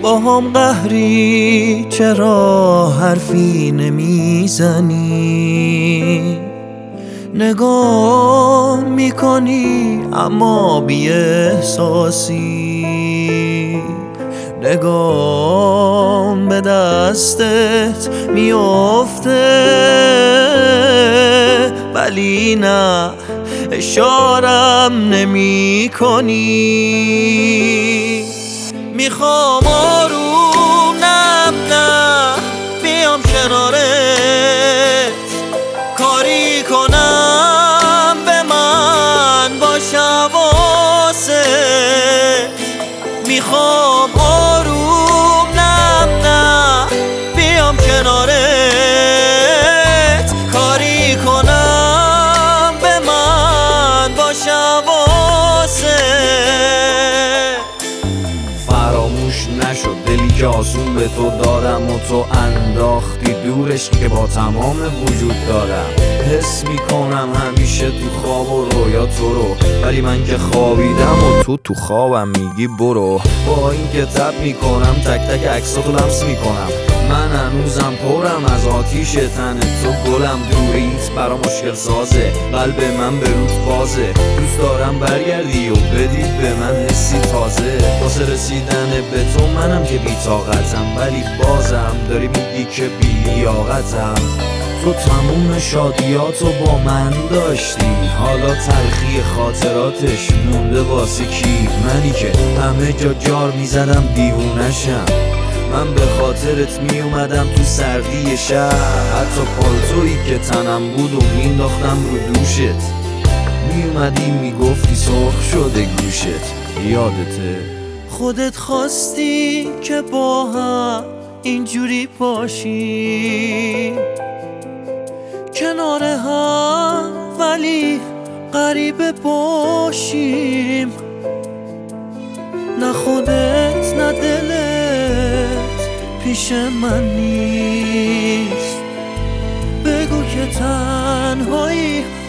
با هم قهری چرا حرفی نمیزنی؟ نگاه میکنی اما بی احساسی، نگام به دستت میافته ولی نه اشارم نمی کنی. میخوام آروم نه بیام کنارت، کاری کنم به من باش حواست. میخوام آروم نه بیام کنارت، کاری کنم به من باش حواست. فراموش نشد دلی که آسون به تو دادم و تو انداختی دورش که با تمام وجود دارم. حس میکنم همیشه تو خواب و رویا تو رو، ولی من که خوابیدم و تو خوابم میگی برو. با این که تب میکنم تک تک عکساتو لمس میکنم، من هنوزم پرم از آتیش تن تو. گلم دوریت برا مشکل سازه، قلب من به روت بازه. دوست دارم برگردی و بدی به من حسی تازه. واسه رسیدن به تو منم که بی طاقتم، ولی بازم داری میگی که بی لیاقتم. تو تموم شادیاتو با من داشتی، حالا تلخی خاطراتش مونده واسه کی؟ منی که همه جا جار میزدم دیوونشم، من به خاطرت می اومدم تو سردی شهر. حتی پالتویی که تنم بود و مینداختم رو دوشت، می اومدی میگفتی سرخ شده گوشت. یادته؟ خودت خواستی که با هم اینجوری باشیم، کنار هم ولی غریبه باشیم. نه خودت نه دلت پیش من نیست، بگو که تنهایی